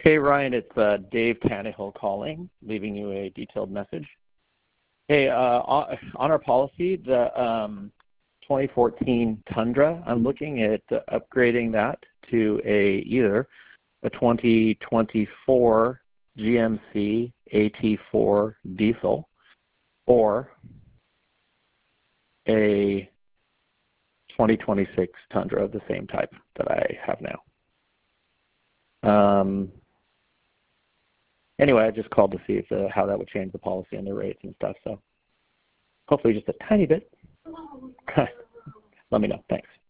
Hey Ryan, it's Dave Tannehill calling, leaving you a detailed message. Hey, on our policy, the 2014 Tundra, I'm looking at upgrading that to either a 2024 GMC AT4 diesel or a 2026 Tundra of the same type that I have now. Anyway, I just called to see if how that would change the policy and the rates and stuff. So hopefully just a tiny bit. Let me know. Thanks.